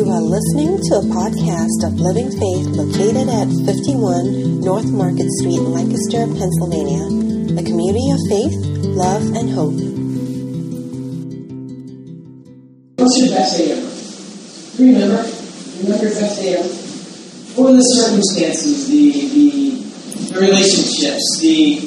You are listening to a podcast of Living Faith located at 51 North Market Street, Lancaster, Pennsylvania, a community of faith, love, and hope. What's your best day ever? Do you remember? Remember your best day ever? What were the circumstances, the relationships, the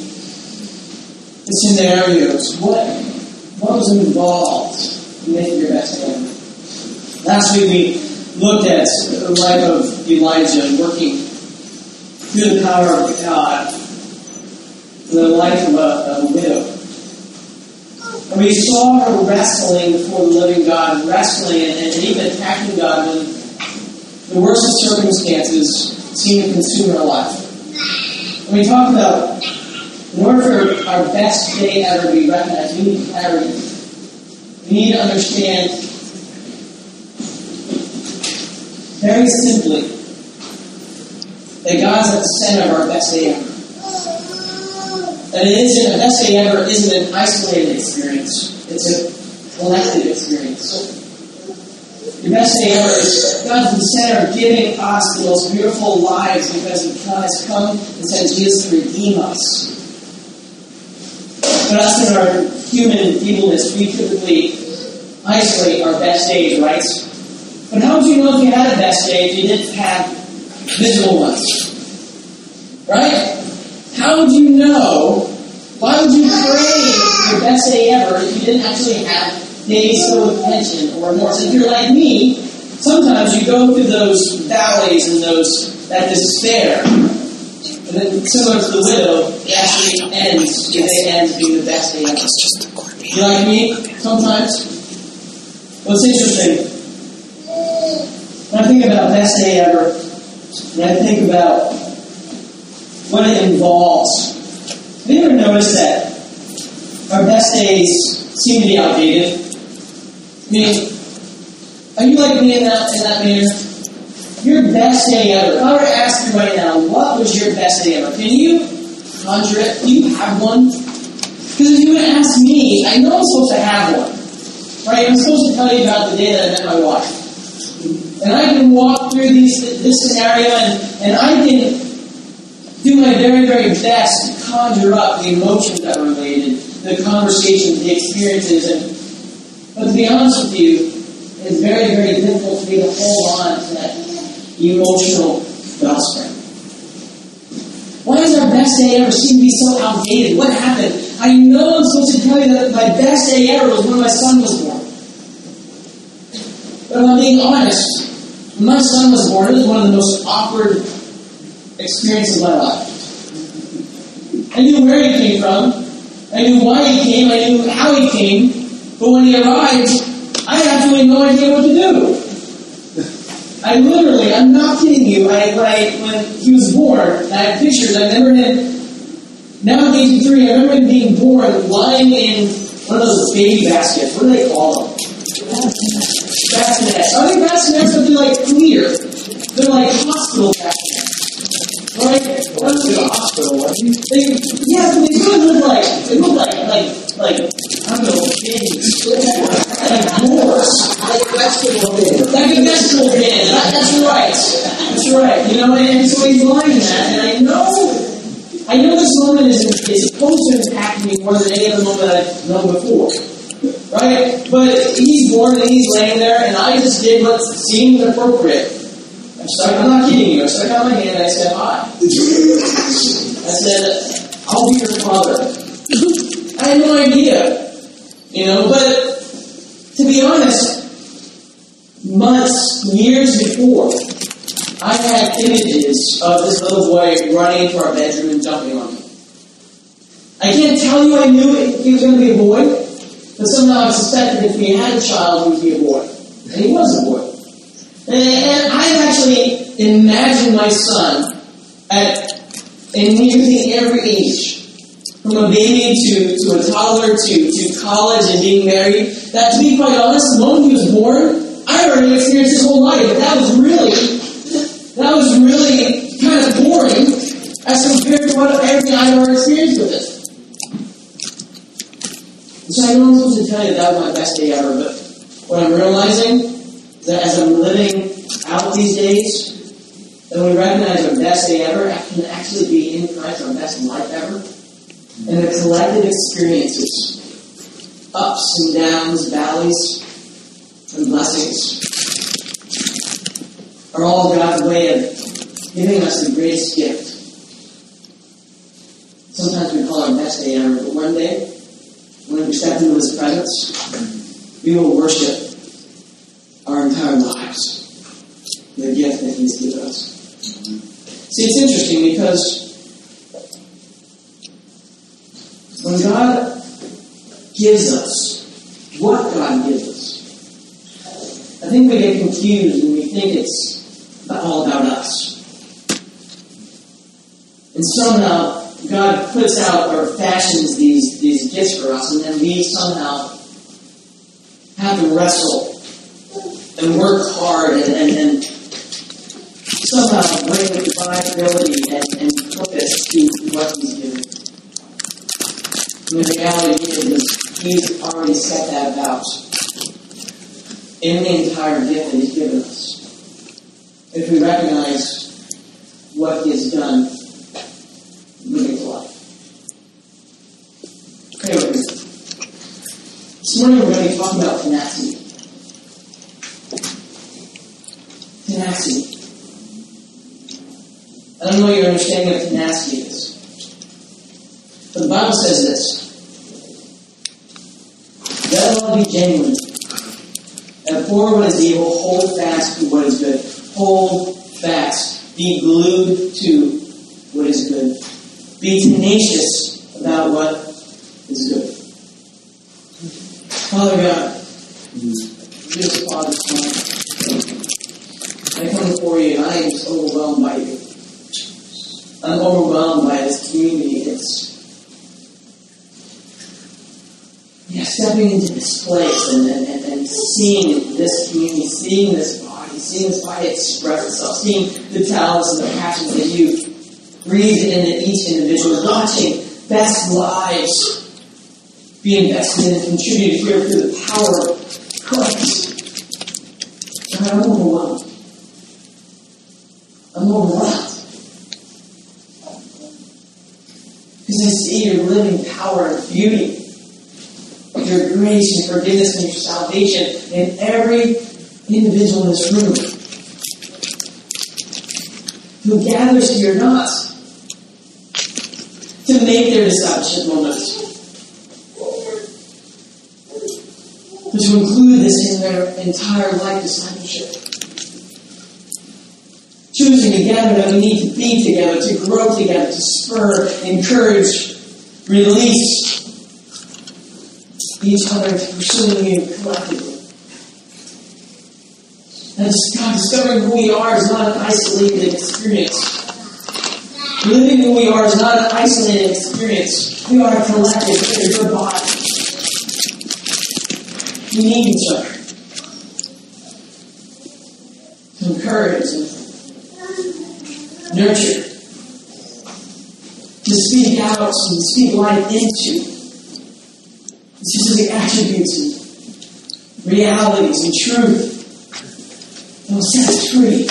scenarios? What was involved in making your best day ever? Last week we looked at the life of Elijah working through the power of God for the life of a widow. And we saw her wrestling before the living God, wrestling and even attacking God when the worst of circumstances seemed to consume her life. And we talked about, in order for our best day ever to be recognized, we need clarity. We need to understand very simply that God's at the center of our best day ever. That a best day ever isn't an isolated experience. It's a collective experience. Your best day ever is God's at the center of giving us the most beautiful lives because He has come and sent Jesus to redeem us. But us in our human feebleness, we typically isolate our best days, right? But how would you know if you had a best day if you didn't have miserable ones? Right? How would you know? Why would you crave your best day ever if you didn't actually have days filled with tension or remorse? If you're like me, sometimes you go through those valleys and that despair. And then, similar to the widow, it actually ends being the best day ever. You like me? Sometimes? Well, it's interesting. When I think about best day ever, and I think about what it involves, have you ever noticed that our best days seem to be outdated? I mean, are you like me in that manner? Your best day ever. If I were to ask you right now, what was your best day ever? Can you conjure it? Do you have one? Because if you would ask me, I know I'm supposed to have one. Right? I'm supposed to tell you about the day that I met my wife. And I can walk through this scenario and I can do my very, very best to conjure up the emotions that were related, the conversations, the experiences. But to be honest with you, it's very, very difficult for me to hold on to that emotional wellspring. Why does our best day ever seem to be so outdated? What happened? I know I'm supposed to tell you that my best day ever was when my son was born. But if I'm being honest, when my son was born, it was one of the most awkward experiences of my life. I knew where he came from. I knew why he came. I knew how he came. But when he arrived, I had absolutely no idea what to do. I'm not kidding you, when he was born, and I have pictures, I remember him, now at age 3, I remember him being born lying in one of those baby baskets. What do they call them? Bassinets. I think bassinets, but they're like clear. They're like hospital bassinets. Right? Went to the hospital, wasn't you? Yeah, but they look like I don't know, babies. Like boars. Like a vegetable bin. Like a vegetable bin. That's right. That's right. You know, and so he's lying in that, and I know this moment is supposed to impact me more than any other moment I've known before. Right? But he's born and he's laying there, and I just did what seemed appropriate. I'm not kidding you. I stuck out my hand and I said, hi. I said, I'll be your father. I had no idea. But to be honest, months, years before, I had images of this little boy running into our bedroom and jumping on me. I can't tell you I knew he was going to be a boy, but somehow I suspected if we had a child, he would be a boy. And he was a boy. And I've actually imagined my son in nearly every age, from a baby to a toddler to college and being married, that to be quite honest, the moment he was born, I already experienced his whole life. But that was really kind of boring as compared to what everything I've ever experienced with it. So I know I'm supposed to tell you that was my best day ever, but what I'm realizing is that as I'm living out these days, that we recognize our best day ever can actually be in Christ, our best life ever. And the collective experiences, ups and downs, valleys, and blessings, are all God's way of giving us the greatest gift. Sometimes we call it our best day ever, but one day, when we step into His presence, we will worship our entire lives, the gift that He's given us. See, it's interesting because when God gives us what God gives us, I think we get confused when we think it's all about us. And somehow God puts out or fashions these gifts for us, and then we somehow have to wrestle and work hard and somehow bring the divine ability and purpose to what He's given. And the reality is He's already set that about in the entire gift that He's given us. If we recognize what He has done living to life. Pray with me. This morning we're going to be talking about tenacity. Tenacity. I don't know what your understanding of tenacity is. But the Bible says this. Let love be genuine. Abhor what is evil, hold fast to what is good. Hold fast. Be glued to what is good. Be tenacious about what is good. Father God, beautiful Father, I come before you and I am just overwhelmed by you. I'm overwhelmed by this community. It's stepping into this place and seeing this community, seeing this body express itself, seeing the talents and the passions that you breathe into each individual, watching best lives be invested in and contributed here through the power of Christ. God, I'm overwhelmed. I'm overwhelmed. Because I see your living power and beauty, your grace and forgiveness and your salvation in every individual in this room who gathers here not to make their discipleship moments, but to include this in their entire life discipleship. Choosing together that we need to be together, to grow together, to spur, encourage, release each other, to pursuing you collectively. And God, discovering who we are is not an isolated experience. Living who we are is not an isolated experience. We are a collective. We are your body. We need each other to encourage and nurture, to speak out and speak life into specific attributes and realities and truth that will set us free.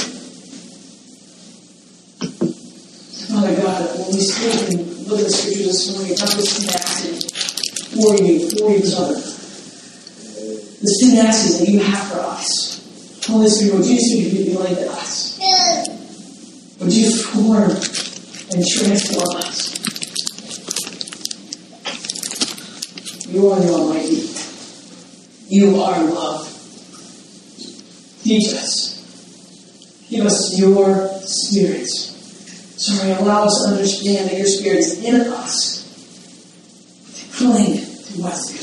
Father God, when we speak and look at the scriptures this morning about this tenacity for you, for each other, this tenacity that you have for us, Holy Spirit, would you speak to be like us? Would you form and transform us? You are the Almighty. You are love. Teach us. Give us your Spirit. Sorry, allow us to understand that your Spirit is in us. To cling to what's good.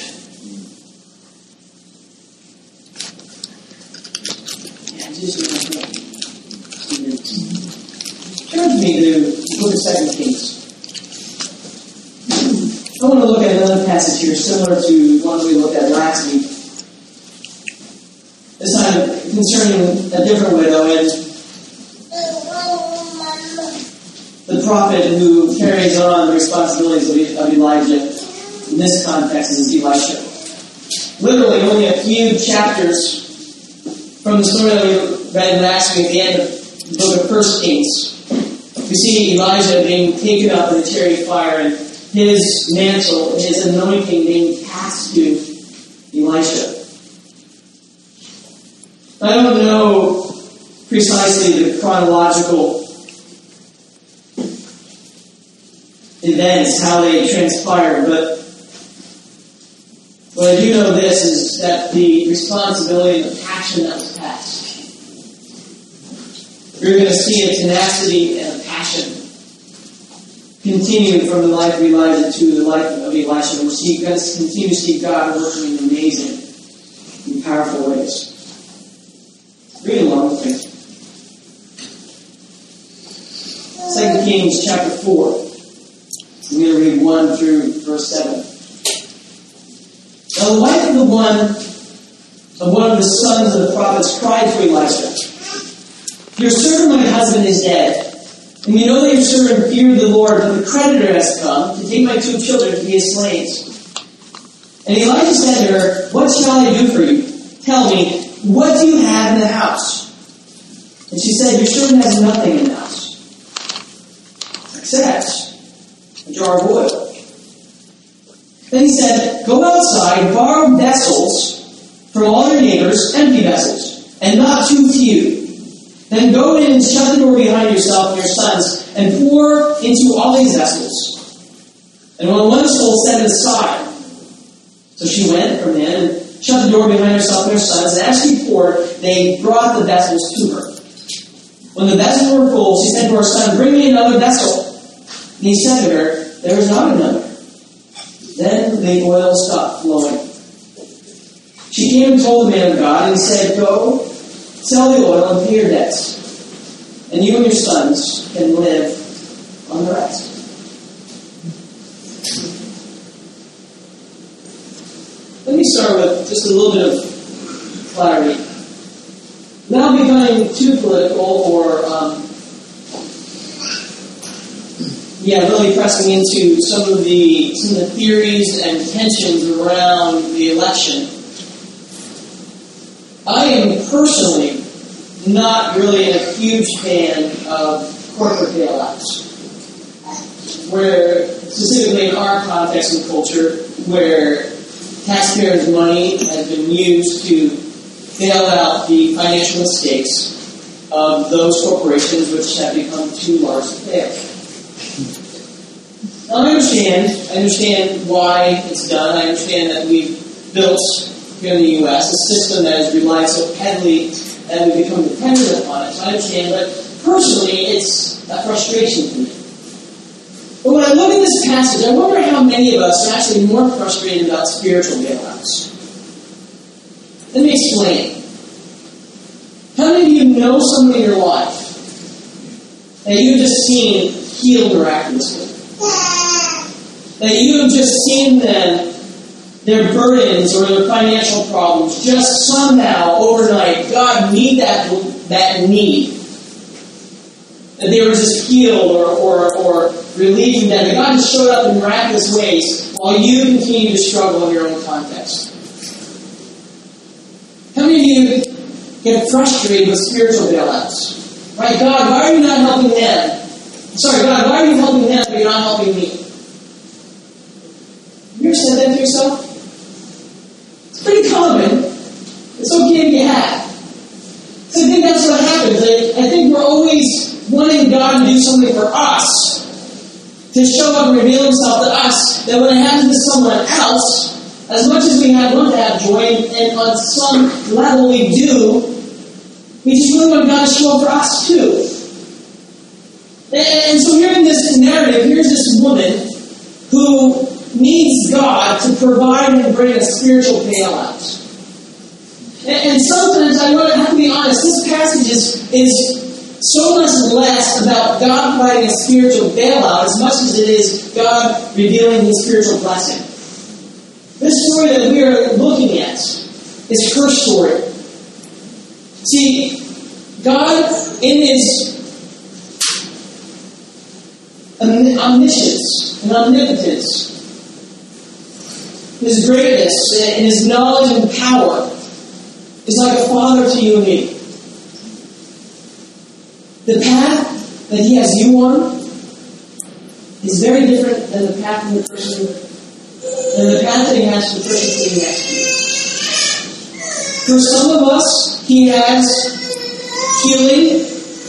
Yeah, just turn to me to the book of 2 Kings. I want to look at another passage here similar to one we looked at last week. This time concerning a different widow and the prophet who carries on the responsibilities of Elijah. In this context is Elisha. Literally only a few chapters from the story read last week at the end of the book of 1 Kings. We see Elijah being taken up in the chariot of fire, and his mantle, his anointing being passed to Elisha. I don't know precisely the chronological events, how they transpired, but what I do know this is that the responsibility and the passion that was passed. You're going to see a tenacity and a passion continuing from the life of Elijah to the life of Elisha. We're going to continue to see God working in amazing and powerful ways. Read along with me. 2 Kings chapter 4. I'm going to read 1 through verse 7. Now the wife of one of the sons of the prophets cried for Elisha, "Your servant, my husband, is dead. And we know that your servant feared the Lord, but the creditor has come to take my 2 children to be his slaves." And Elijah said to her, "What shall I do for you? Tell me, what do you have in the house?" And she said, "Your servant has nothing in the house, except a jar of oil." Then he said, "Go outside, borrow vessels from all your neighbors, empty vessels, and not too few. Then go in and shut the door behind yourself and your sons, and pour into all these vessels. And when one is full, set it aside." So she went from them and shut the door behind herself and her sons, and as she poured, they brought the vessels to her. When the vessels were full, she said to her son, "Bring me another vessel." And he said to her, "There is not another." Then the oil stopped flowing. She came and told the man of God, and he said, "Go, sell the oil and pay your debts, and you and your sons can live on the rest." Let me start with just a little bit of clarity. Without becoming too political or really pressing into some of the theories and tensions around the election, I am personally not really a huge fan of corporate bailouts, where, specifically in our context and culture, where taxpayers' money has been used to bail out the financial mistakes of those corporations which have become too large to fail. Now, I understand why it's done. I understand that we've built here in the U.S. a system that has relied so heavily that we become dependent upon it. So I understand, but personally, it's a frustration to me. But when I look at this passage, I wonder how many of us are actually more frustrated about spiritual bailouts. Let me explain. How many of you know someone in your life that you've just seen healed miraculously? That you have just seen them, their burdens or their financial problems, just somehow overnight, God meet that need. That they were just healed or relieved from them. That God just showed up in miraculous ways while you continue to struggle in your own context. How many of you get frustrated with spiritual bailouts? Right, God, why are you not helping them? Sorry, God, why are you helping them but you're not helping me? Have you ever said that to yourself? It's pretty common. It's okay if you have. So I think that's what happens. I think we're always wanting God to do something for us, to show up and reveal himself to us, that when it happens to someone else, as much as we want to have joy, and on some level we do, we just really want God to show up for us too. And so here in this narrative, here's this woman who needs God to provide and bring a spiritual bailout. And sometimes, I have to be honest, this passage is so much less about God providing a spiritual bailout as much as it is God revealing his spiritual blessing. This story that we are looking at is her story. See, God, in his omniscience and omnipotence, his greatness and his knowledge and power, is like a father to you and me. The path that He has you on is very different than the path that He has for the person sitting next to you. For some of us, He has healing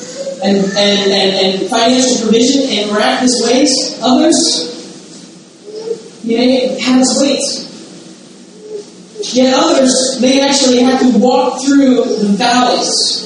and financial provision in miraculous ways. Others, He may have His weight. Yet others may actually have to walk through the valleys.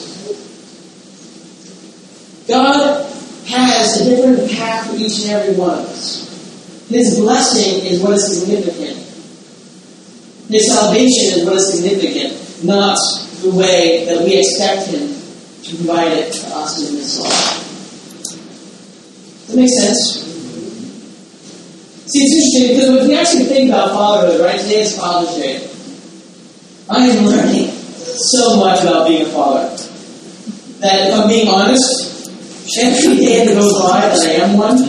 God has a different path for each and every one of us. His blessing is what is significant. His salvation is what is significant, not the way that we expect Him to provide it to us in this life. Does that make sense? See, it's interesting because if we actually think about fatherhood, right? Today is Father's Day. I am learning so much about being a father that, if I'm being honest, every day that goes by that I am one,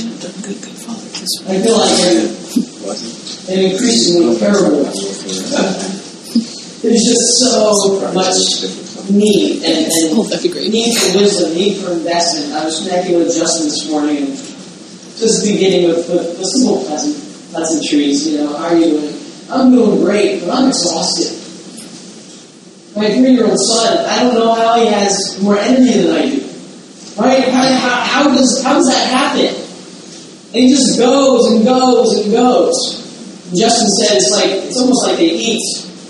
I feel like I'm increasingly terrible. There's just so much need and need for wisdom, need for investment. I was connecting with Justin this morning and just beginning with simple pleasantries. How are you doing? I'm doing great, but I'm exhausted. My 3-year-old son, I don't know how he has more energy than I do. Right? How does that happen? And he just goes and goes and goes. And Justin said it's almost like they eat,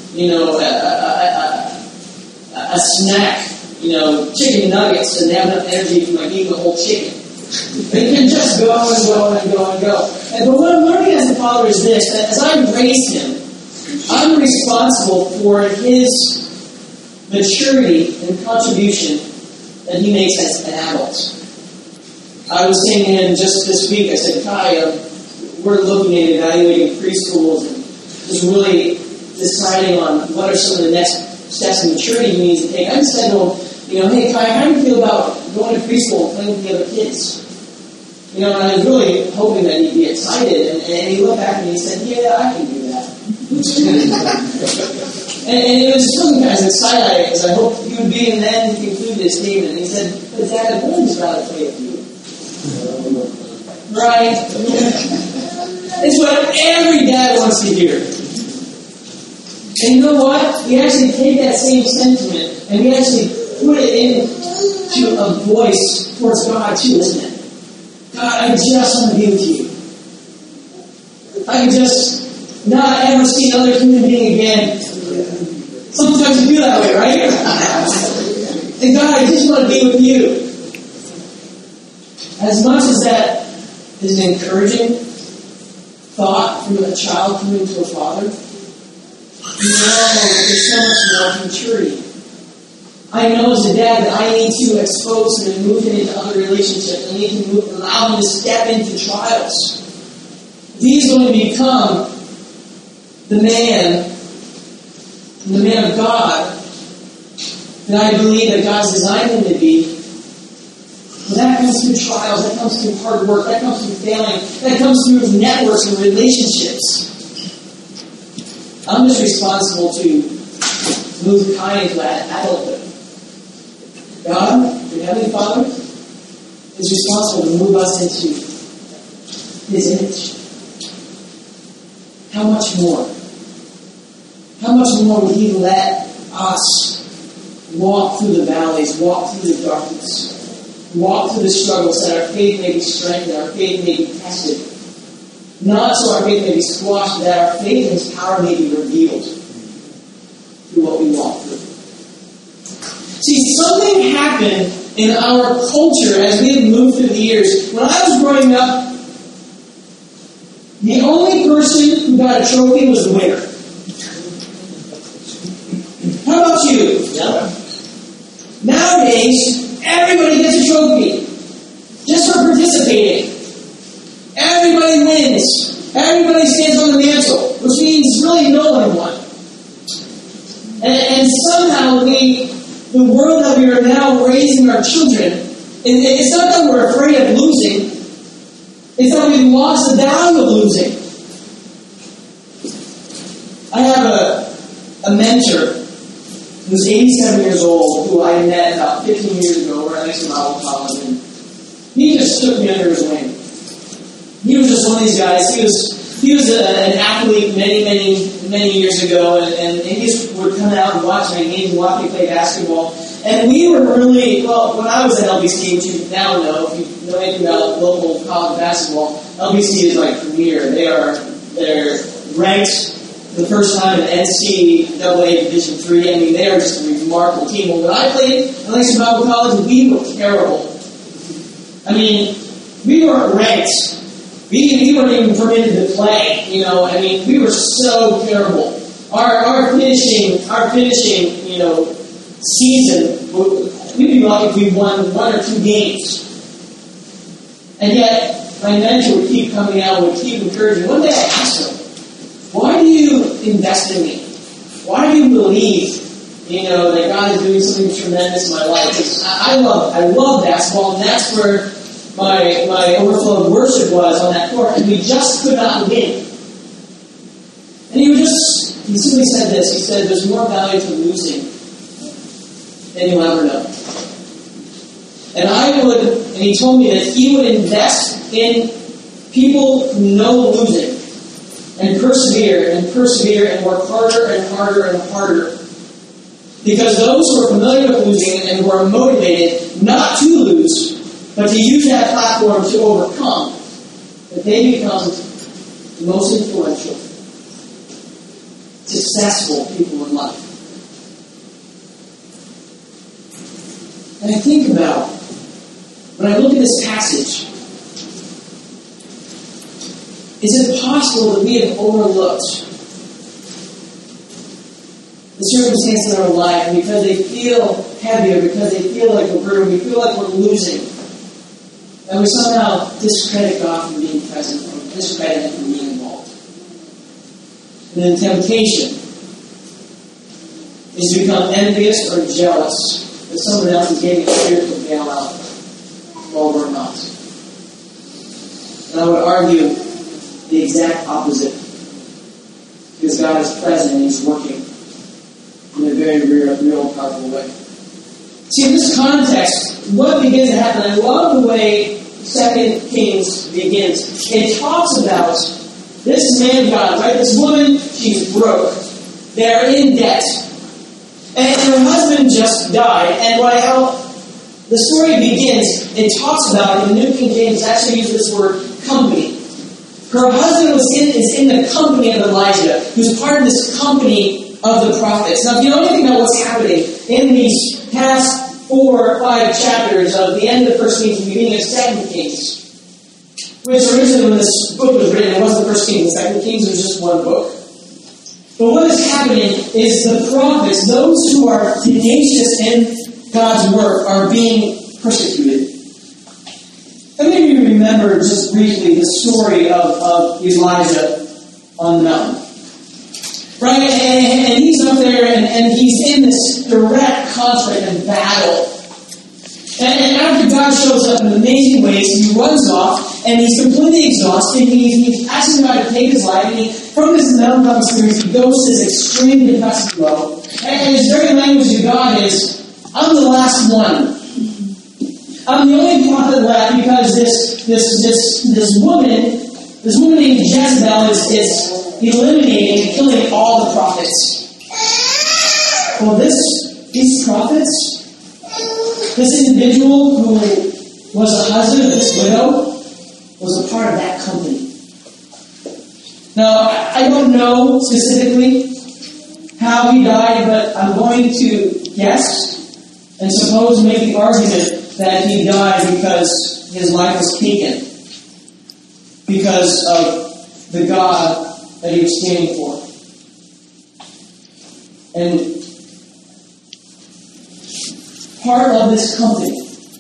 a snack, chicken nuggets, and they have enough energy to eat the whole chicken. They can just go and go and go and go. But what I'm learning as a father is this: that as I raise him, I'm responsible for his maturity and contribution that he makes as an adult. I was saying to him just this week, I said, Kai, we're looking at evaluating preschools and just really deciding on what are some of the next steps in maturity he needs to take. I said to him, hey Kai, how do you feel about going to preschool and playing with the other kids? And I was really hoping that he'd be excited, and he looked back and he said, yeah, I can do that. And it was something I was excited because I hoped he would be, and then he concluded his statement. And he said, but Dad, I'd really just rather play with you. Right? It's what every dad wants to hear. And you know what? We actually take that same sentiment and we actually put it into a voice towards God too, isn't it? God, I just want to be with you. I can just not ever see another human being again. Sometimes you feel that way, right? And God, I just want to be with you. As much as that is an encouraging thought from a child coming to a father, there's so much more maturity. I know as a dad that I need to expose him and move him into other relationships. I need to allow him to step into trials. If he's going to become the man of God that I believe that God's designed him to be, well, that comes through trials, that comes through hard work, that comes through failing, that comes through networks and relationships. I'm just responsible to move Kai into that adulthood. God, your Heavenly Father, is responsible to move us into His image. How much more? How much more would He let us walk through the valleys, walk through the darkness, walk through the struggles, that our faith may be strengthened, our faith may be tested. Not so our faith may be squashed, but that our faith and His power may be revealed through what we walk through. See, something happened in our culture as we had moved through the years. When I was growing up, the only person who got a trophy was the winner. How about you? Yeah. Nowadays, everybody gets a trophy just for participating. Everybody wins. Everybody stands on the mantle, which means really no one won. And somehow the world that we are now raising our children, it's not that we're afraid of losing, it's that we've lost the value of losing. I have a mentor who's 87 years old, who I met about 15 years ago over at Langston Bible College, and he just took me under his wing. He was just one of these guys. He was an athlete many years ago, and he just would come out and watch my games and watch me play basketball. And we were really, well, when I was at LBC, which you now know, if you know anything about local college basketball, LBC is like premier. They're ranked the first time in NCAA Division III. I mean, they are just a remarkable team. Well, when I played at Langston Bible College, we were terrible. I mean, we weren't ranked. We weren't even permitted to play. You know, I mean, we were so terrible. Our finishing, season, we'd be lucky if we won 1 or 2 games. And yet, my mentor would keep coming out and would keep encouraging. One day I asked him, why do you invest in me? Why do you believe, that God is doing something tremendous in my life? Because I love basketball, and that's where my overflow of worship was on that court, and we just could not win. And he simply said this. He said, there's more value to losing than you'll ever know. And he told me that he would invest in people who know losing and persevere and work harder and harder and harder. Because those who are familiar with losing and who are motivated not to lose, but to use that platform to overcome, that they become the most influential, successful people in life. And I think about, when I look at this passage, is it possible that we have overlooked the circumstances in our life, and because they feel heavy, or because they feel like we're hurting, we feel like we're losing, that we somehow discredit God from being present, or discredit Him from being involved? And then temptation is to become envious or jealous that someone else is getting a spiritual bailout while we're not. And I would argue the exact opposite. Because God is present and He's working in a very real, powerful way. See, in this context, what begins to happen, I love the way 2 Kings begins. It talks about this man of God, right? This woman, she's broke. They're in debt. And her husband just died. And how the story begins, it talks about, in the New King James, it actually uses this word, company. Her husband is in the company of Elijah, who's part of this company of the prophets. Now, if you know anything about what's happening in these past 4 or 5 chapters of the end of 1 Kings and the beginning of 2 Kings, which originally when this book was written, it wasn't 1 Kings and 2 Kings, it was just one book. But what is happening is the prophets, those who are tenacious in God's work, are being persecuted. Let me remember just briefly the story of Elijah on the mountain. Right? And he's up there and he's in this direct conflict and battle. And after God shows up in amazing ways, he runs off and he's completely exhausted. He's asking God to take his life. And from this mountaintop experience, he goes to this extremely depressing low. And his very language to God is, I'm the last one. I'm the only prophet left because this woman named Jezebel is eliminating and killing all the prophets. Well, these prophets, this individual who was the husband of this widow, was a part of that company. Now, I don't know specifically how he died, but I'm going to guess and suppose make the argument that he died because his life was taken because of the God that he was standing for. And part of this company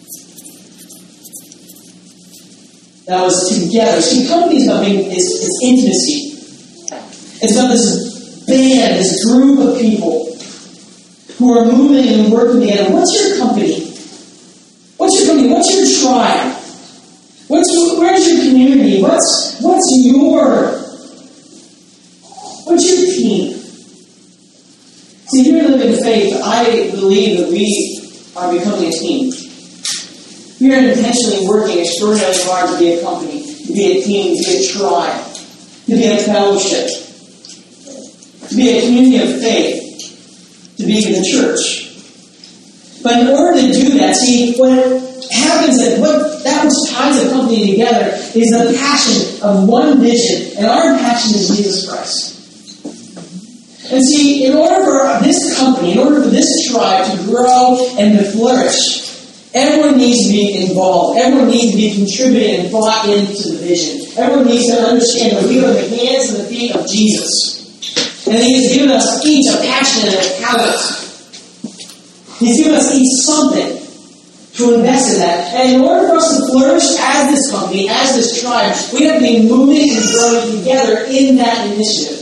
that was together. See, company is intimacy. It's about this band, this group of people who are moving and working together. What's your company? What's your company? What's your tribe? Where's your community? What's your team? See, See, here in Living Faith, I believe that we are becoming a team. We are intentionally working extraordinarily hard to be a company, to be a team, to be a tribe, to be a fellowship, to be a community of faith, to be the church. But in order to do that, see, what happens is that which ties a company together is the passion of one vision, and our passion is Jesus Christ. And see, in order for this company, in order for this tribe to grow and to flourish, everyone needs to be involved. Everyone needs to be contributing and bought into the vision. Everyone needs to understand that we are the hands and the feet of Jesus. And He has given us each a passion and a talent. He's given us each something to invest in that. And in order for us to flourish as this company, as this tribe, we have to be moving and growing together in that initiative.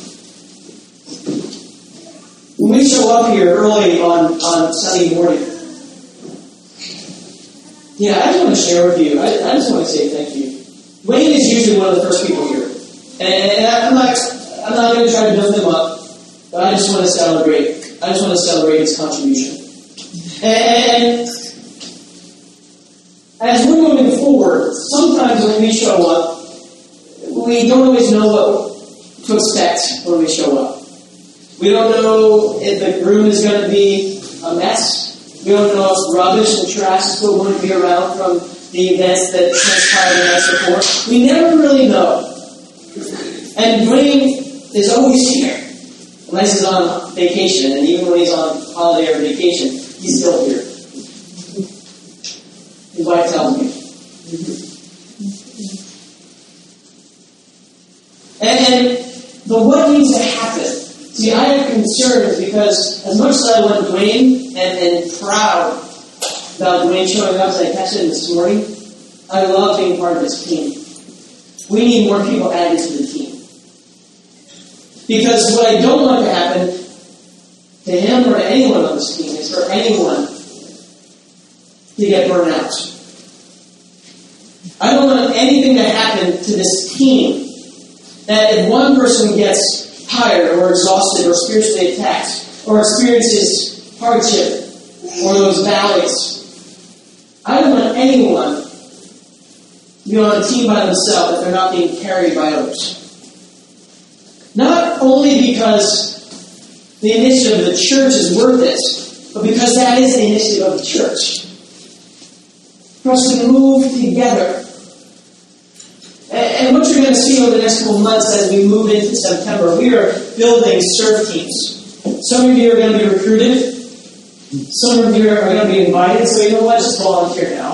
When we show up here early on Sunday morning, I just want to share with you, I just want to say thank you. Wayne is usually one of the first people here. And I'm not going to try to build him up, but I just want to celebrate. I just want to celebrate his contribution. And as we're moving forward, sometimes when we show up, we don't always know what to expect when we show up. We don't know if the room is going to be a mess. We don't know if rubbish and trash is still going to be around from the events that transpired the night before. We never really know. And Dwayne is always here. Unless he's on vacation, and even when he's on holiday or vacation, he's still here. His wife tells me. But what needs to happen? See, I have concerns because as much as I want Dwayne and proud about Dwayne showing up, as I texted him this morning, I love being part of this team. We need more people added to the team. Because what I don't want to happen to him or to anyone on this team is for anyone to get burned out. I don't want anything to happen to this team that if one person gets tired or exhausted or spiritually attacked or experiences hardship or those valleys, I don't want anyone to be on a team by themselves if they're not being carried by others. Not only because the initiative of the church is worth it, but because that is the initiative of the church. For us to move together. And what you're going to see over the next couple of months as we move into September, we are building serve teams. Some of you are going to be recruited. Some of you are going to be invited. So you know what? Just volunteer now.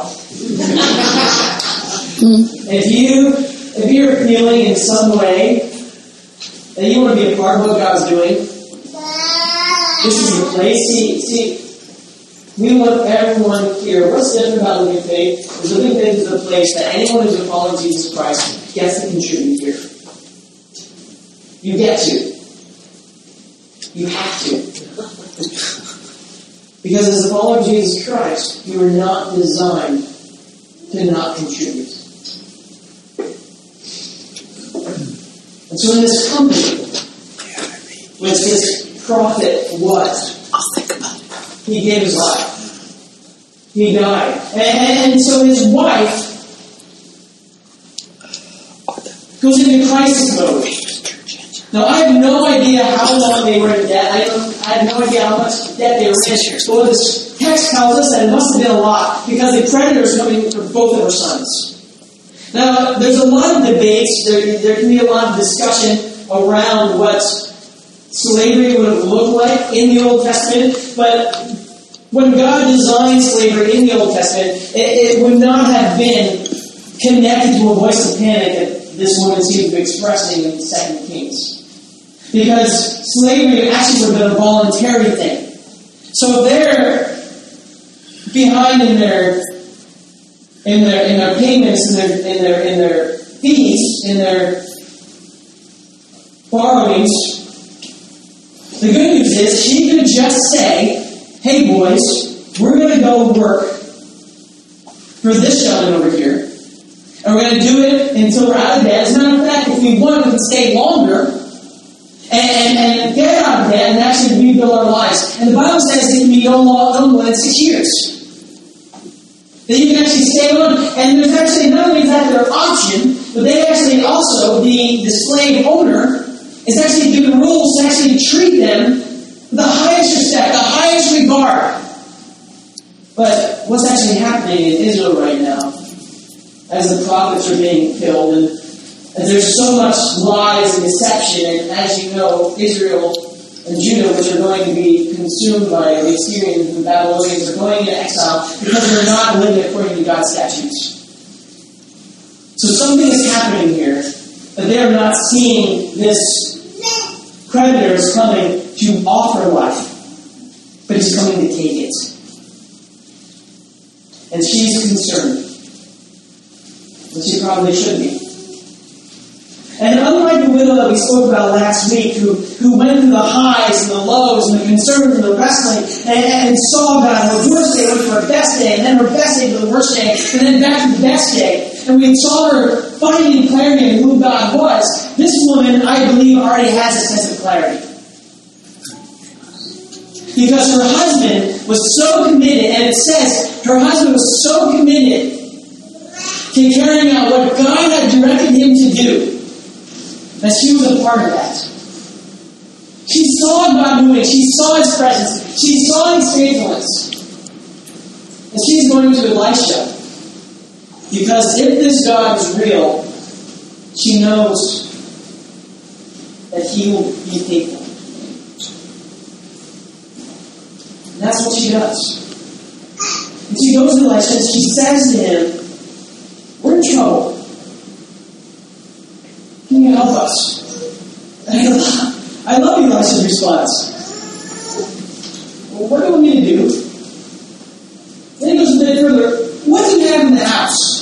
If you're feeling in some way that you want to be a part of what God's doing, this is the place. See, we want everyone here. What's different about Living Faith is Living Faith is the place that anyone who's been following Jesus Christ gets to contribute here. You get to. You have to. Because as a follower of Jesus Christ, you are not designed to not contribute. And so in this company, which this prophet was, he gave his life. He died. And so his wife goes into crisis mode. Now, I have no idea how long they were in debt. I have no idea how much debt they were in. But this text tells us that it must have been a lot because the creditors coming for both of her sons. Now, there's a lot of debates. There can be a lot of discussion around what slavery would have looked like in the Old Testament. But when God designed slavery in the Old Testament, it would not have been connected to a voice of panic that this woman seems to be expressing in 2 Kings. Because slavery actually would have been a voluntary thing. So they're behind in their payments, in their fees, in their borrowings. The good news is she could just say, hey boys, we're going to go work for this gentleman over here. And we're going to do it until we're out of debt. As a matter of fact, if we want, we can stay longer. and get out of debt and actually rebuild our lives. And the Bible says it can be no more than 6 years. That you can actually stay on. And there's actually not only that their option, but they actually also, the slave owner, is actually given rules to actually treat them with the highest respect, the highest regard. But what's actually happening in Israel right now, as the prophets are being killed, and there's so much lies and deception, and as you know, Israel and Judah, which are going to be consumed by the Assyrians and the Babylonians, are going into exile because they're not living according to God's statutes. So something is happening here, that they are not seeing this creditor is coming to offer life, but he's coming to take it. And she's concerned. And she probably should be. And unlike the widow that we spoke about last week, who went through the highs and the lows and the concerns and the wrestling, and saw God, her worst day went to her best day, and then her best day to the worst day, and then back to the best day. And we saw her finding clarity in who God was. This woman, I believe, already has a sense of clarity. Because her husband was so committed, and it says her husband was so committed to carrying out what God had directed him to do, that she was a part of that. She saw God moving. She saw His presence. She saw His faithfulness. And she's going to Elisha. Because if this God is real, she knows that He will be faithful. And that's what she does. And she goes to Elisha and she says to him, "We're in trouble. Can you help us?" And I love Elisha's response. "Well, what do you want me to do?" Then he goes a bit further. "What do you have in the house?"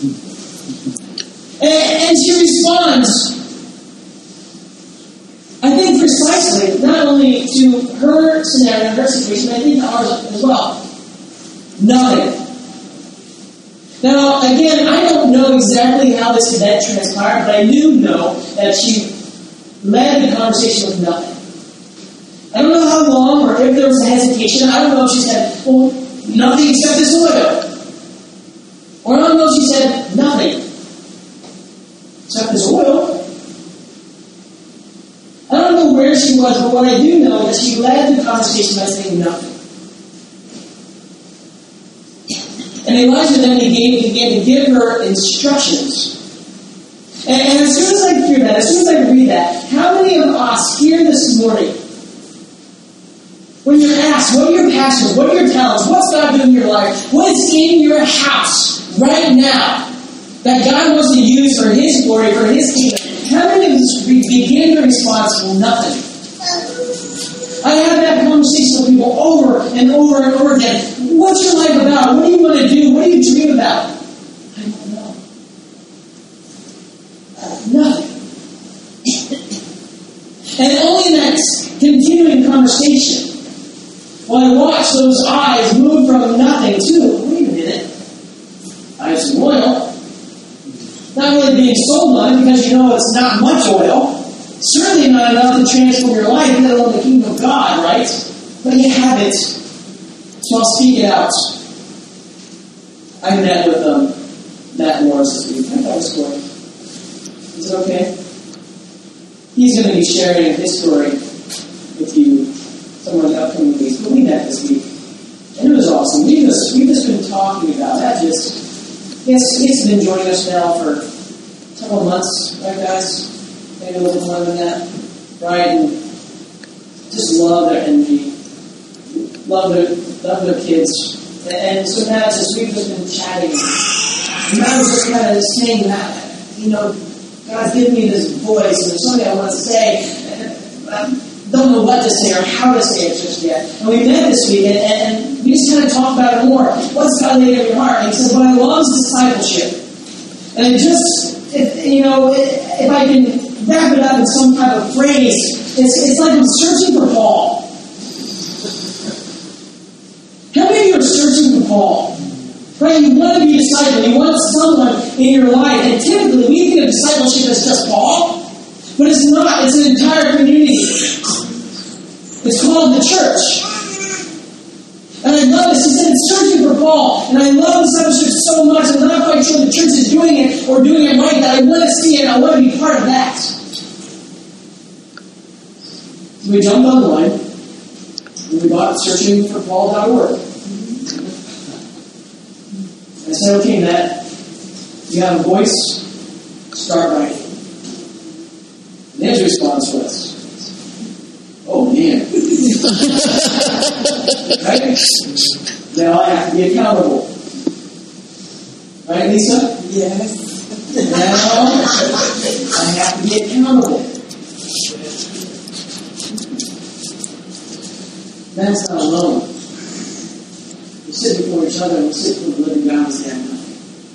And she responds, I think precisely, not only to her scenario, her situation, but I think to ours as well. Nothing. Now, again, I don't know exactly how this event transpired, but I do know that she led the conversation with nothing. I don't know how long or if there was a hesitation. I don't know if she said, "Well, nothing except this oil." Or I don't know if she said, "Nothing except this oil." I don't know where she was, but what I do know is she led the conversation by saying nothing. And Elijah then began to give her instructions. And as soon as I hear that, as soon as I read that, how many of us here this morning, when you're asked, what are your passions, what are your talents, what's God doing in your life, what is in your house right now that God wants to use for His glory, for His kingdom, how many of us begin the response, "Well, nothing"? I have that conversation with people over and over and over again. What's your life about? What do you want to do? What do you dream about? I don't know. Nothing. And only in that continuing conversation, when I watch those eyes move from nothing to, wait a minute, I have some oil. Not really being sold on it because you know it's not much oil. Certainly not enough to transform your life, let alone the kingdom of God, right? But you have it. So I'll speak it out. I met with Matt Morris this week. I thought it was cool. Is it okay? He's going to be sharing his story with you somewhere in the upcoming weeks. But we met this week. And it was awesome. We've just been talking about that. It's been joining us now for several months, right, guys? Maybe a little more than that, right? And just love their energy, love their kids. And so now we've just been chatting. And I was just kind of saying that, God's given me this voice, and there's something I want to say. I don't know what to say or how to say it just yet. And we met this week, and we just kind of talked about it more. What's God laid on your heart? And he said, "Well, I love discipleship." And it just, if I can wrap it up in some type of phrase, it's like I'm searching for Paul. How many of you are searching for Paul? Right? You want to be a disciple. You want someone in your life. And typically, we think of discipleship as just Paul. But it's not. It's an entire community. It's called the church. And I love this. He said it's searching for Paul. And I love this episode so much. I'm not quite sure the church is doing it or doing it right, that I want to see it. I want to be part of that. So we jumped online. And we bought searchingforpaul.org. I said, okay, Matt, you have a voice, start writing. And his response was, oh man. Right? Now I have to be accountable. Right, Lisa? Yes. Now I have to be accountable. That's not alone. We sit before each other and we sit before the living God and say, I'm nothing.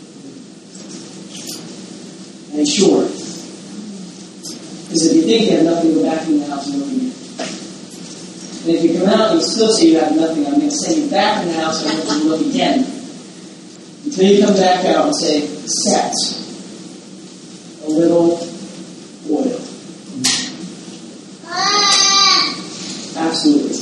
And sure. Because if you think you have nothing, go back in the house and look again. And if you come out and you still say you have nothing, I'm going to send you back in the house and I want you to look again. Until you come back out and say, set a little oil. Absolutely.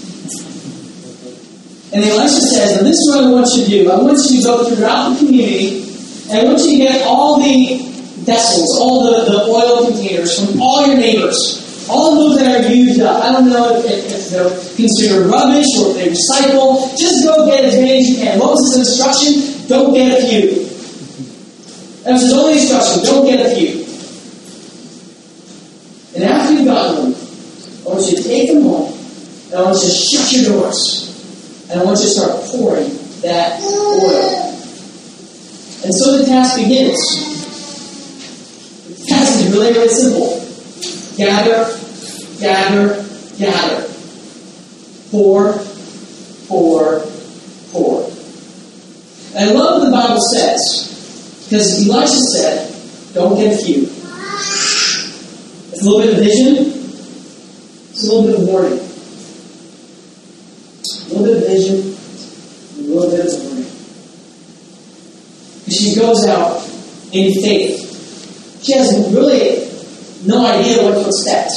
And Elisha says, and this is what I want you to do. I want you to go throughout the community, and I want you to get all the vessels, all the oil containers from all your neighbors. All of those that are used up. I don't know if they're considered rubbish or if they recycle. Just go get as many as you can. What was his instruction? Don't get a few. That was his only instruction. Don't get a few. And after you've gotten them, I want you to take them home, and I want you to shut your doors. And I want you to start pouring that oil. And so the task begins. The task is really, really simple. Gather, gather, gather. Pour, pour, pour. And I love what the Bible says. Because Elisha said, don't get a few. It's a little bit of vision. It's a little bit of warning. A little bit of vision, and a little bit of warning. She goes out in faith. She has really no idea what to expect.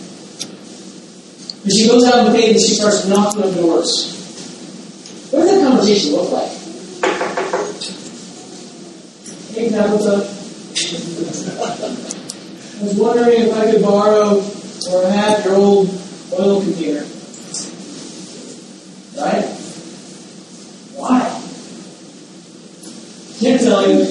But she goes out in faith and she starts knocking on doors. What does that conversation look like? Hey, Tabitha. I was wondering if I could borrow or have your old oil container. Right? Why? Can't tell you.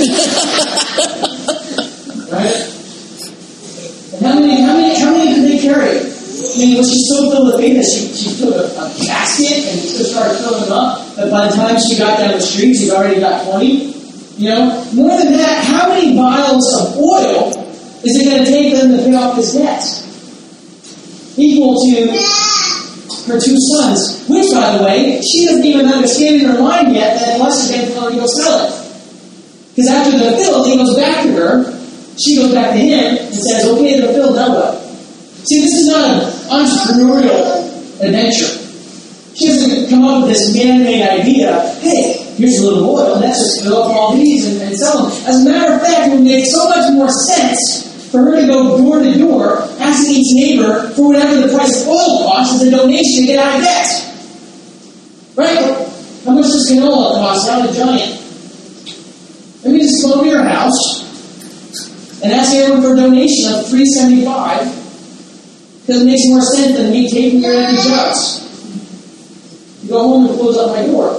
Right? And how many could they carry? I mean, was she so filled with faith that she took a basket and just started filling them up? But by the time she got down the street, she'd already got 20? You know? More than that, how many vials of oil is it going to take them to pay off this debt? Equal to her two sons, which, by the way, she doesn't even understand in her mind yet that Elisha's going to tell her to go sell it. Because after they're filled, he goes back to her, she goes back to him, and says, okay, they're filled, now what? See, this is not an entrepreneurial adventure. She doesn't come up with this man-made idea, hey, here's a little oil, let's just fill up all these and sell them. As a matter of fact, it would make so much more sense for her to go door to door, asking each neighbor for whatever the price of oil costs as a donation to get out of debt. Right? How much does canola cost out of Giant? Maybe just go to your house and ask everyone for a donation of $3.75 because it makes more sense than me taking your empty jugs. You go home and close up my door.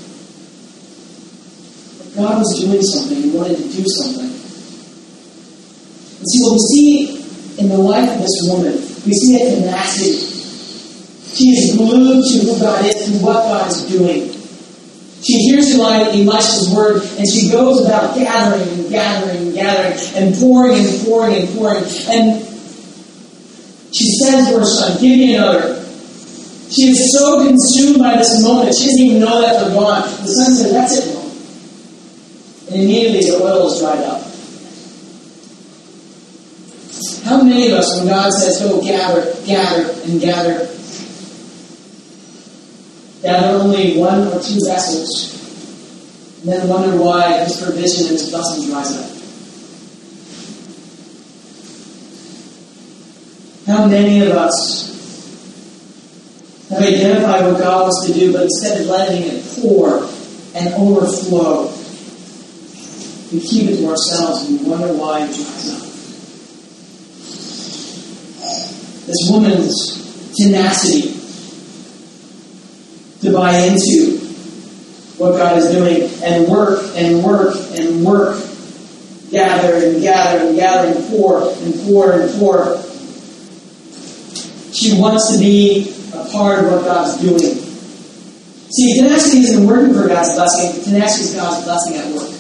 But God was doing something. He wanted to do something. And see, what we see in the life of this woman, we see a tenacity. She is glued to who God is and what God is doing. She hears Elisha's word, and she goes about gathering and gathering and gathering, and pouring and pouring and pouring. And she says to her son, give me another. She is so consumed by this moment, she doesn't even know that they're gone. The son says, that's it, Mom. And immediately the oil is dried up. How many of us, when God says, go gather, gather, and gather, gather only one or two vessels, and then wonder why His provision and His blessing dries up? How many of us have identified what God wants to do, but instead of letting it pour and overflow, we keep it to ourselves and we wonder why it dries up. This woman's tenacity to buy into what God is doing and work and work and work, gather and gather and gather and pour and pour and pour. She wants to be a part of what God's doing. See, tenacity isn't working for God's blessing. Tenacity is God's blessing at work.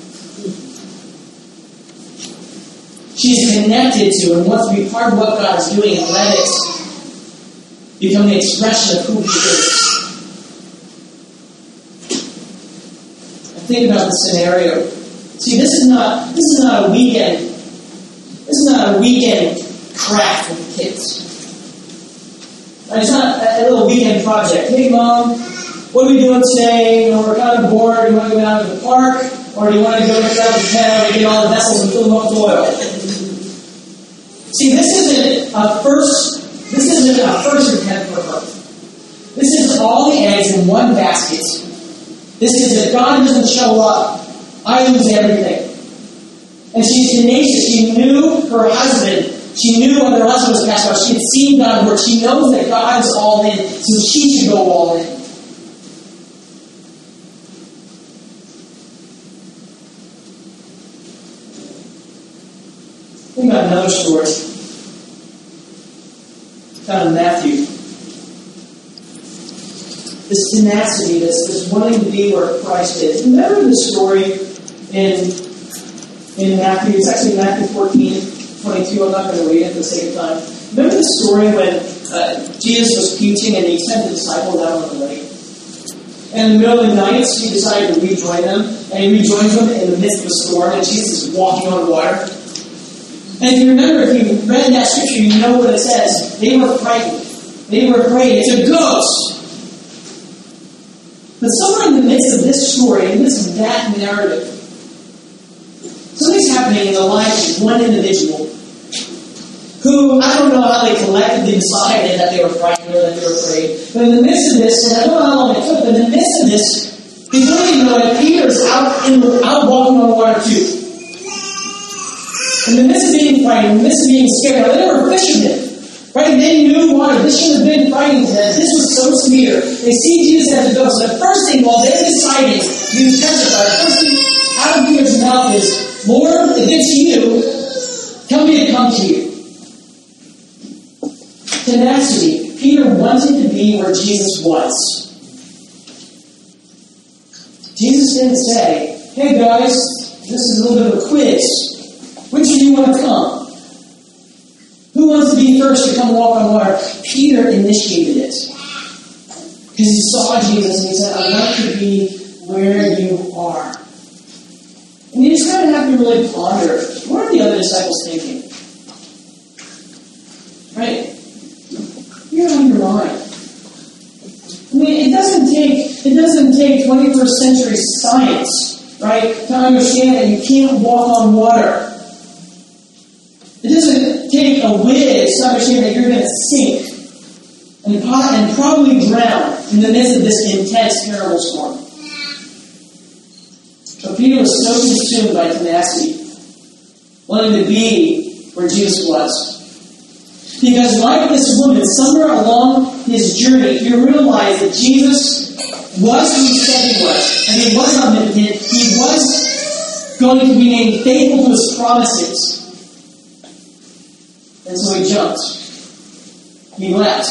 She's connected to and wants to be part of what God is doing and let it become the expression of who He is. Think about the scenario. See, this is not a weekend. This is not a weekend craft with the kids. It's not a little weekend project. Hey, Mom, what are we doing today? We're kind of bored. Do you want to go down to the park, or do you want to go down to town and get all the vessels and fill them up with oil? See, this isn't a first attempt for her. This is all the eggs in one basket. This is if God doesn't show up, I lose everything. And she's tenacious. She knew her husband. She knew when her husband was cast out. She had seen God work. She knows that God is all in, so she should go all in. Think about another story. Found in Matthew. This tenacity, this wanting to be where Christ is. Remember the story in Matthew? It's actually Matthew 14:22. I'm not going to read it for the sake of time. Remember the story when Jesus was teaching and He sent the disciples out on the lake? And in the middle of the night, He decided to rejoin them. And He rejoins them in the midst of a storm. And Jesus is walking on water. And if you remember, if you read that scripture, you know what it says. They were frightened. They were afraid. It's a ghost. But somewhere in the midst of this story, in the midst of that narrative, something's happening in the life of one individual who, I don't know how they collectively decided that they were frightened or that they were afraid, but in the midst of this, and I don't know how long it took, but in the midst of this, they don't even know that Peter's out walking on water too. In the midst of being frightened, in the midst of being scared, they were fishermen. Right? They knew water. This should have been frightening to them. This was so severe. They see Jesus as a ghost. So the first thing, while they're deciding to testify, the first thing out of Peter's mouth is, Lord, if it's you, tell me to come to you. Tenacity. Peter wanted to be where Jesus was. Jesus didn't say, hey guys, this is a little bit of a quiz. Which of you want to come? Who wants to be first to come walk on water? Peter initiated it. Because he saw Jesus and he said, I want to be where you are. And you just kind of have to really ponder, what are the other disciples thinking? Right? You're on your mind. I mean, it doesn't take 21st century science, right, to understand that you can't walk on water. It doesn't take a whiz to understand that you're going to sink and probably drown in the midst of this intense, terrible storm. But Peter was so consumed by tenacity, wanting to be where Jesus was. Because like this woman, somewhere along his journey, he realized that Jesus was who He said He was. And He was omnipotent. He was going to be named faithful to His promises. And so he jumped. He left.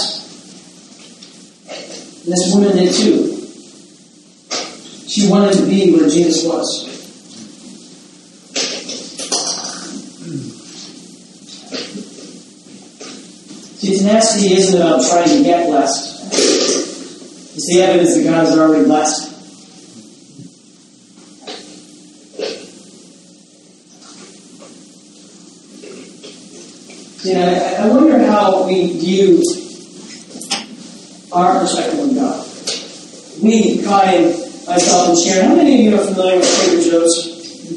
And this woman did too. She wanted to be where Jesus was. See, tenacity isn't about trying to get blessed. It's the evidence that God has already blessed. I wonder how we view our perspective of God. Myself and Sharon, how many of you are familiar with Trader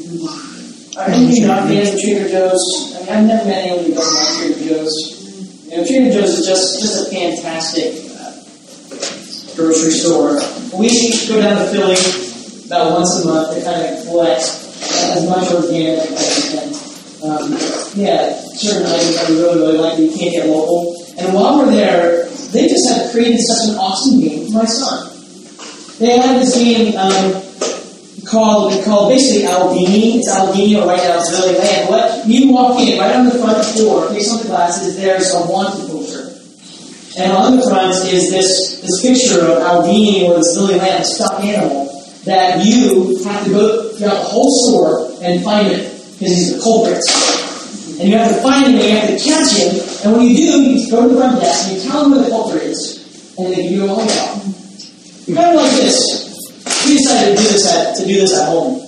Joe's? Are any of you not fans of Trader Joe's? I mean, I've never met anyone who doesn't like Trader Joe's. Trader Joe's is just a fantastic grocery store. We go down to Philly about once a month to kind of collect as much organic as we can. Certain items that we really like that you can't get local. And while we're there, they just have created such an awesome game for my son. They have this game called basically Aldini. It's Aldini, or right now it's Lily Land. What you walk in, right on the front door, based on the glasses, there's a wanted poster. And on the front is this picture of Aldini, or this Lily Land, a stuffed animal, that you have to go throughout the whole store and find it, because he's the culprit. And you have to find him, and you have to catch him, and when you do, you go to the front desk, and you tell them where the culprit is, and they give you a whole job. Kind of like this. We decided to do this at home.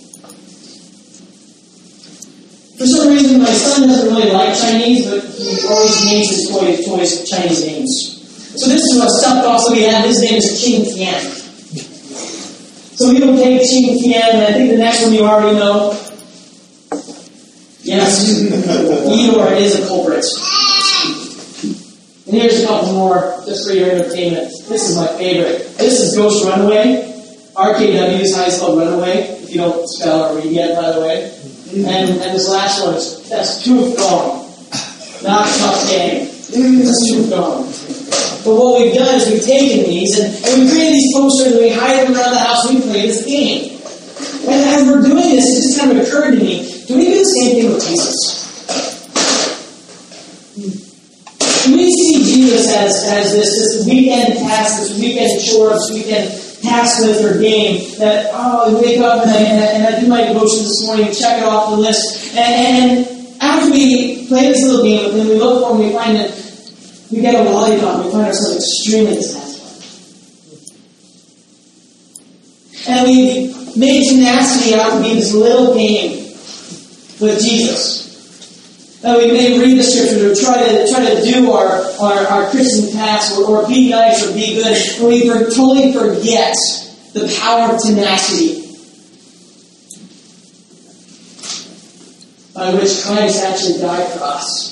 For some reason, my son doesn't really like Chinese, but he always names his toys Chinese names. So this is a stuffed dog we have. His name is Qing Tian. So we will take Qing Tian, and I think the next one you already know. Yes, Eeyore is a culprit. And here's a couple more, just for your entertainment. This is my favorite. This is Ghost Runaway. RKW is how you spell Runaway, if you don't spell or read yet, by the way. And this last one that's Truth Gone. Not Tough Gang. That's Truth Gone. But what we've done is we've taken these and we created these posters and we hide them around the house and we play this game. And as we're doing this, it just kind of occurred to me, do we do the same thing with Jesus? Do we see Jesus as this weekend task, this weekend chore, this weekend task list or game that, I wake up and I do my devotions this morning, check it off the list, and after we play this little game, and then we look for it and we find that we get a lollipop and we find ourselves extremely dissatisfied. And we made tenacity out to be this little game with Jesus. And we may read the scripture or try to do our Christian tasks or be nice or be good, and we totally forget the power of tenacity by which Christ actually died for us.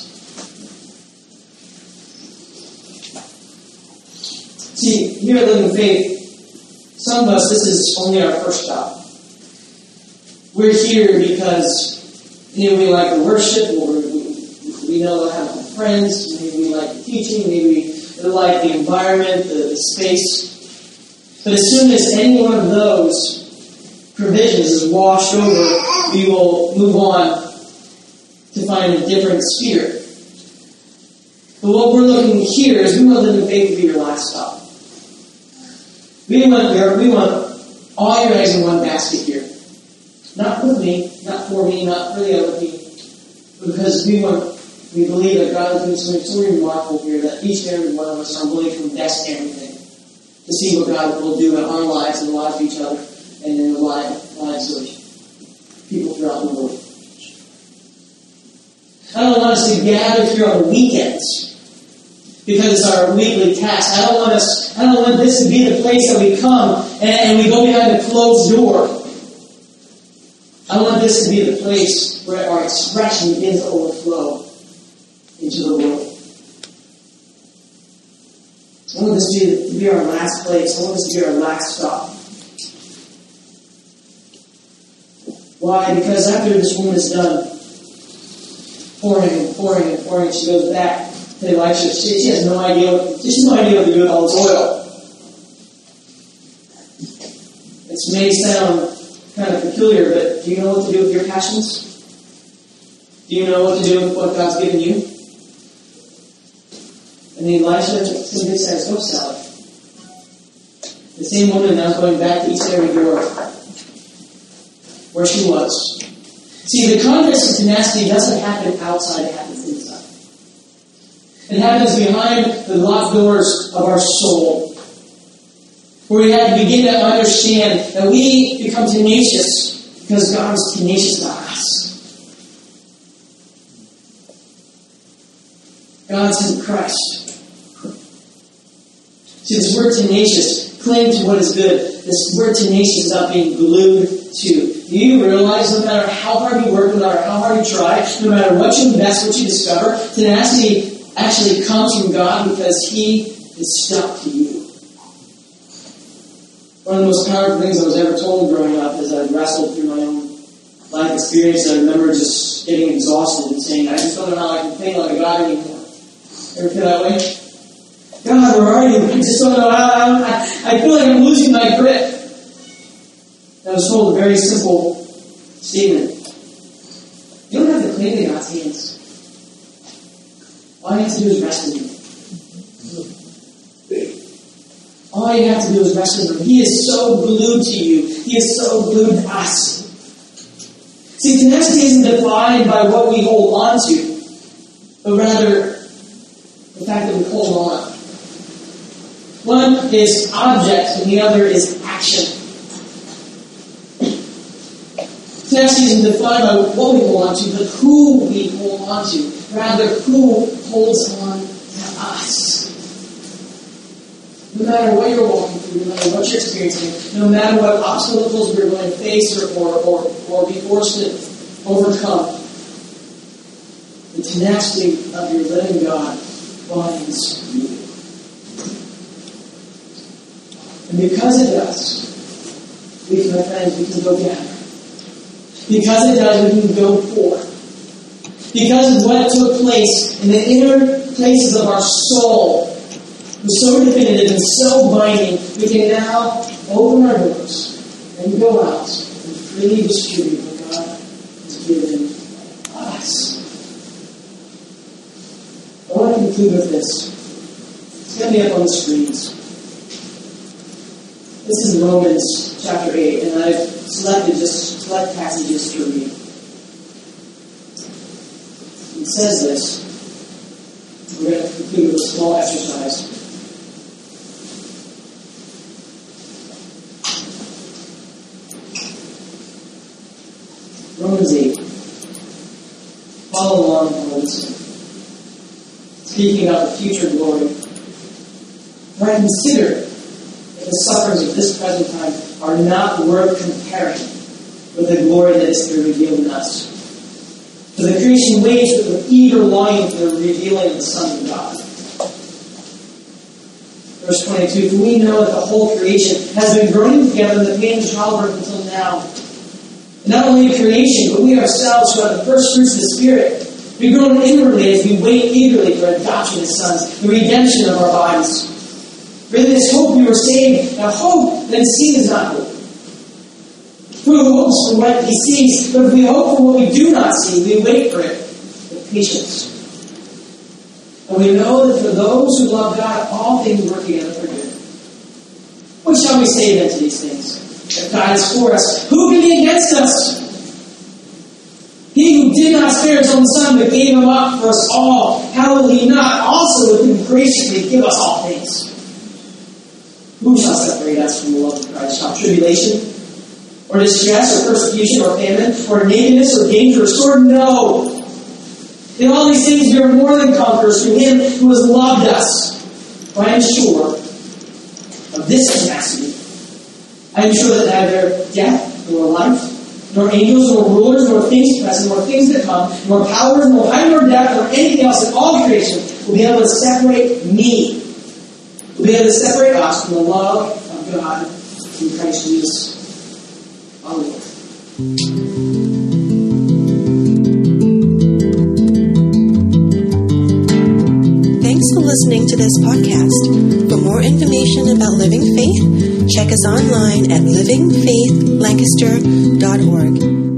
See, here at Living Faith, some of us, this is only our first job. We're here because we like the worship, or we know how to have friends, maybe we like the teaching, maybe we like the environment, the space. But as soon as any one of those provisions is washed over, we will move on to find a different sphere. But what we're looking here is we want Living Faith to be your last stop. We want all your eggs in one basket here. Not with me, not for me, not for the other people. Because we believe that God is doing something so remarkable here that each and every one of us are willing to invest everything to see what God will do in our lives and the lives of each other and in the lives of people throughout the world. I don't want us to gather here on the weekends because it's our weekly task. I don't want this to be the place that we come and we go behind a closed door. I want this to be the place where our expression begins to overflow into the world. I want this to be our last place. I want this to be our last stop. Why? Because after this woman is done pouring, she goes back to Elisha. She has no idea what to do with all this oil. It may sound kind of peculiar, but do you know what to do with your passions? Do you know what to do with what God's given you? And then Elisha simply says, go sell it. The same woman now is going back to each and every door where she was. See, the context of tenacity doesn't happen outside, it happens inside. It happens behind the locked doors of our soul, where we have to begin to understand that we become tenacious because God is tenacious to us. God's in Christ. See, this word tenacious, cling to what is good. This word tenacious is not being glued to. Do you realize no matter how hard you work, no matter how hard you try, no matter what you invest, what you discover, tenacity actually comes from God because He is stuck to you. One of the most powerful things I was ever told growing up as I wrestled through my own life experience, I remember just getting exhausted and saying, I just don't know how I can think like a God anymore. Ever feel that way? God, where are you? I just don't know how. I feel like I'm losing my grip. I was told a very simple statement. You don't have to cling to God's hands. All you have to do is rest in Him. All you have to do is rest in Him. He is so glued to you. He is so glued to us. See, tenacity isn't defined by what we hold on to, but rather the fact that we hold on. One is object and the other is action. Tenacity isn't defined by what we hold on to, but who we hold on to. Rather, who holds on to us. No matter what you're walking through, no matter what you're experiencing, no matter what obstacles we're going to face or be forced to overcome, the tenacity of your living God binds you. And because it does, we, my friends, we can go gather. Because it does, we can go forth. Because of what took place in the inner places of our soul, was so definitive and so binding, we can now open our doors and go out and freely distribute what God has given us. I want to conclude with this. It's going to be up on the screens. This is Romans chapter 8, and I've selected just select passages to read. It says this. We're going to conclude with a small exercise. Romans 8. Follow along and listen. Speaking about the future glory. For I consider that the sufferings of this present time are not worth comparing with the glory that is to be revealed in us. For the creation waits with eager longing for the revealing of the Son of God. Verse 22. For we know that the whole creation has been groaning together in the pain of childbirth until now. And not only creation, but we ourselves who are the first fruits of the Spirit. We groan inwardly as we wait eagerly for adoption as sons, the redemption of our bodies. For in this hope we were saved. Now hope that is seen is not hope. Who hopes for what he sees? But if we hope for what we do not see, we wait for it with patience. And we know that for those who love God, all things work together for good. What shall we say then to these things? If God is for us, who can be against us? He who did not spare his own Son, but gave him up for us all, how will he not also with him graciously give us all things? Who shall separate us from the love of Christ? Shall tribulation, or distress, or persecution, or famine, or nakedness, or danger, or sword? No! In all these things we are more than conquerors through Him who has loved us. For I am sure of this tenacity. I am sure that neither death, nor life, nor angels, nor rulers, nor things present, nor things to come, nor powers, nor height, nor depth, nor anything else in all creation will be able to separate me. Will be able to separate us from the love of God in Christ Jesus our Lord. Thanks for listening to this podcast. For more information about Living Faith, check us online at livingfaithlancaster.org.